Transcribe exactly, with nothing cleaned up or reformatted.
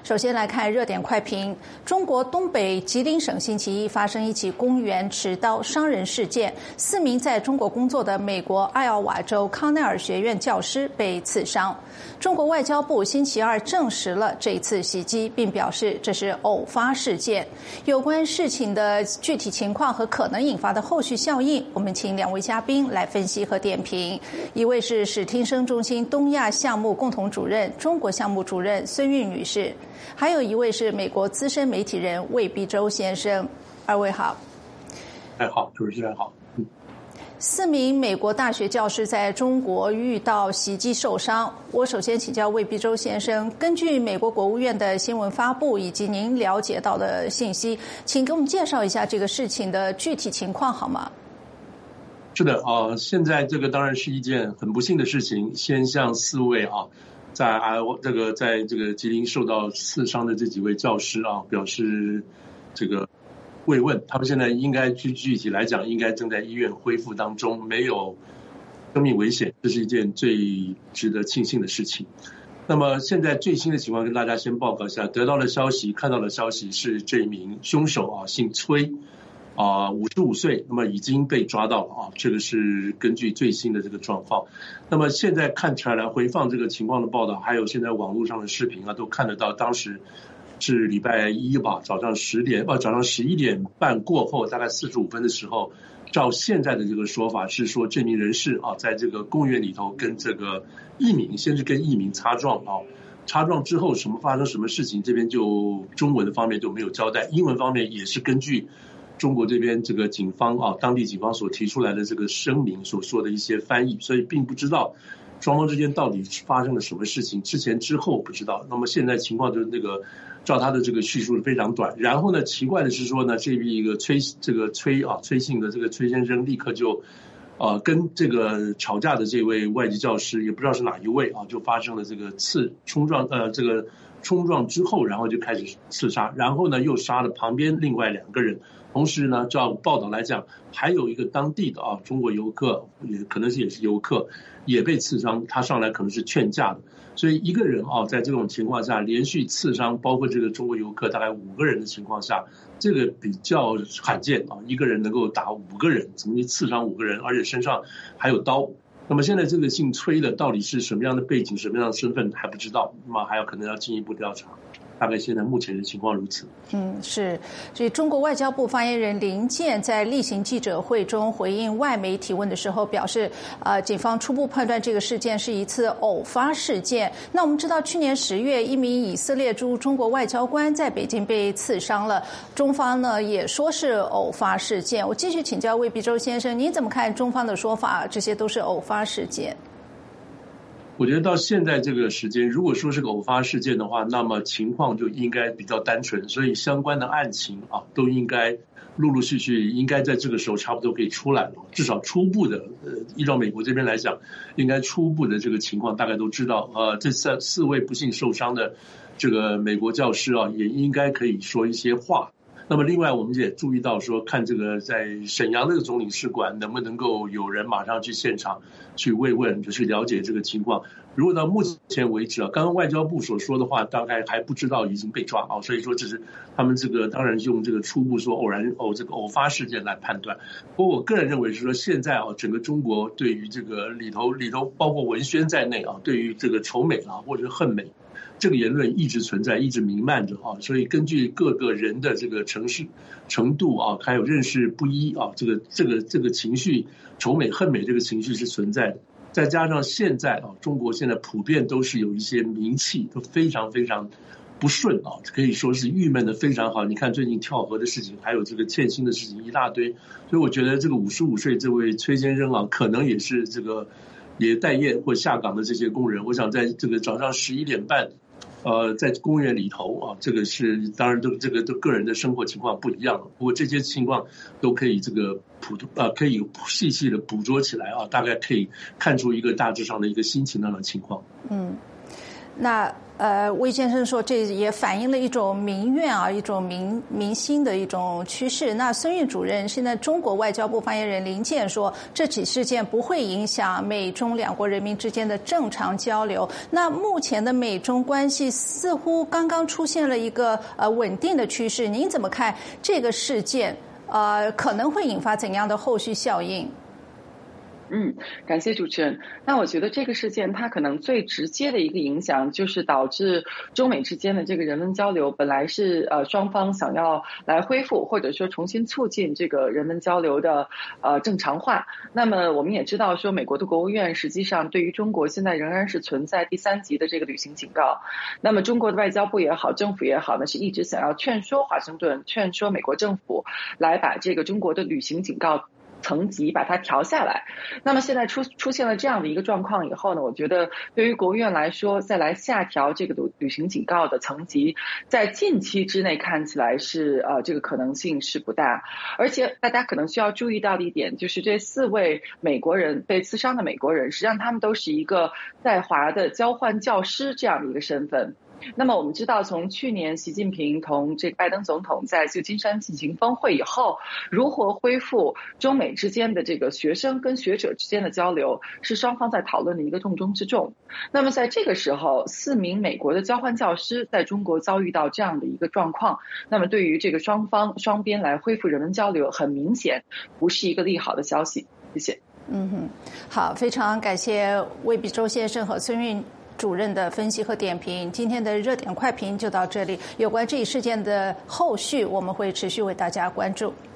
首先来看热点快评。中国东北吉林省星期一发生一起公园持刀伤人事件，四名在中国工作的美国艾奥瓦州康奈尔学院教师被刺伤。中国外交部星期二证实了这一次袭击，并表示这是偶发事件。有关事情的具体情况和可能引发的后续效应，我们请两位嘉宾来分析和点评。一位是史汀生中心东亚项目共同主任、中国项目主任孙韵女士，还有一位是美国资深媒体人魏必洲先生。二位好。 哎，好，主持人好。嗯， 四名美国大学教师在中国遇到袭击受伤。我首先请教魏必洲先生，根据美国国务院的新闻发布以及您了解到的信息，请给我们介绍一下这个事情的具体情况好吗？ 是的啊、呃，现在这个当然是一件很不幸的事情。先向四位啊，在啊这个在这个吉林受到刺伤的这几位教师啊，表示这个慰问。他们现在应该具具体来讲，应该正在医院恢复当中，没有生命危险，这是一件最值得庆幸的事情。那么现在最新的情况跟大家先报告一下，得到的消息、看到的消息是这名凶手啊，姓崔。啊，五十五岁，那么已经被抓到了啊，这个是根据最新的这个状况。那么现在看起来，回放这个情况的报道，还有现在网络上的视频啊，都看得到，当时是礼拜一吧，早上十点，呃，早上十一点半过后，大概四十五分的时候，照现在的这个说法是说，这名人士啊，在这个公园里头跟这个一名，先是跟一名擦撞啊。擦撞之后什么发生什么事情，这边就中文的方面就没有交代，英文方面也是根据中国这边这个警方啊，当地警方所提出来的这个声明所说的一些翻译，所以并不知道双方之间到底发生了什么事情，之前之后不知道。那么现在情况就是那个照他的这个叙述非常短，然后呢，奇怪的是说呢，这一个崔这个崔啊崔姓的这个崔先生立刻就呃跟这个吵架的这位外籍教师，也不知道是哪一位啊，就发生了这个刺冲撞呃这个冲撞之后，然后就开始刺杀，然后呢又杀了旁边另外两个人。同时呢，照报道来讲，还有一个当地的啊中国游客，也可能是也是游客，也被刺伤，他上来可能是劝架的。所以一个人啊，在这种情况下连续刺伤，包括这个中国游客大概五个人的情况下，这个比较罕见啊，一个人能够打五个人，怎么去刺伤五个人，而且身上还有刀。那么现在这个姓崔的到底是什么样的背景、什么样的身份还不知道，那么还有可能要进一步调查。大概现在目前的情况如此。 嗯，是。所以中国外交部发言人林健在例行记者会中回应外媒提问的时候表示，呃，警方初步判断这个事件是一次偶发事件。那我们知道，去年十月，一名以色列驻中国外交官在北京被刺伤了，中方呢也说是偶发事件。我继续请教魏必洲先生，您怎么看中方的说法？这些都是偶发事件。 我觉得到现在这个时间，如果说是个偶发事件的话，那么情况就应该比较单纯，所以相关的案情啊，都应该陆陆续续应该在这个时候差不多可以出来了，至少初步的，呃，依照美国这边来讲，应该初步的这个情况大概都知道。呃，这四四位不幸受伤的这个美国教师啊，也应该可以说一些话。那么另外我们也注意到说，看这个在沈阳这个总领事馆能不能够有人马上去现场去慰问，就去了解这个情况。如果到目前为止啊，刚刚外交部所说的话，大概还不知道已经被抓啊，所以说这是他们这个当然用这个初步说偶然偶这个偶发事件来判断。不过我个人认为是说，现在啊，整个中国对于这个里头里头包括文宣在内啊，对于这个仇美啊或者恨美，这个言论一直存在，一直弥漫着啊，所以根据各个人的这个程式程度啊，还有认识不一啊，这个这个这个情绪，仇美恨美这个情绪是存在的。再加上现在啊，中国现在普遍都是有一些名气都非常非常不顺啊，可以说是郁闷的非常好。你看最近跳河的事情，还有这个欠薪的事情一大堆，所以我觉得这个五十五岁这位崔先生啊，可能也是这个也待业或下岗的这些工人。我想在这个早上十一点半。呃，在公园里头啊，这个是当然都这个都个人的生活情况不一样，不过这些情况都可以这个捕啊可以细细的捕捉起来啊，大概可以看出一个大致上的一个心情上的情况。 嗯。 那呃，魏先生说，这也反映了一种民怨啊，一种民民心的一种趋势。那孙运主任，现在中国外交部发言人林健说，这起事件不会影响美中两国人民之间的正常交流。那目前的美中关系似乎刚刚出现了一个呃稳定的趋势，您怎么看这个事件？呃，可能会引发怎样的后续效应？ 嗯，感谢主持人。那我觉得这个事件它可能最直接的一个影响，就是导致中美之间的这个人文交流，本来是呃双方想要来恢复或者说重新促进这个人文交流的呃正常化。那么我们也知道说，美国的国务院实际上对于中国现在仍然是存在第三级的这个旅行警告。那么中国的外交部也好，政府也好呢，是一直想要劝说华盛顿，劝说美国政府来把这个中国的旅行警告层级把它调下来。那么现在出出现了这样的一个状况以后呢，我觉得对于国务院来说，再来下调这个旅行警告的层级，在近期之内看起来是呃这个可能性是不大。而且大家可能需要注意到的一点，就是这四位美国人被刺伤的美国人，实际上他们都是一个在华的交换教师这样的一个身份。那么我们知道，从去年习近平同这个拜登总统在旧金山进行峰会以后，如何恢复中美之间的这个学生跟学者之间的交流，是双方在讨论的一个重中之重。那么在这个时候，四名美国的交换教师在中国遭遇到这样的一个状况，那么对于这个双方双边来恢复人文交流，很明显不是一个利好的消息。谢谢。 嗯哼，好，非常感谢魏必洲先生和孙运主任的分析和点评。今天的热点快评就到这里，有关这一事件的后续，我们会持续为大家关注。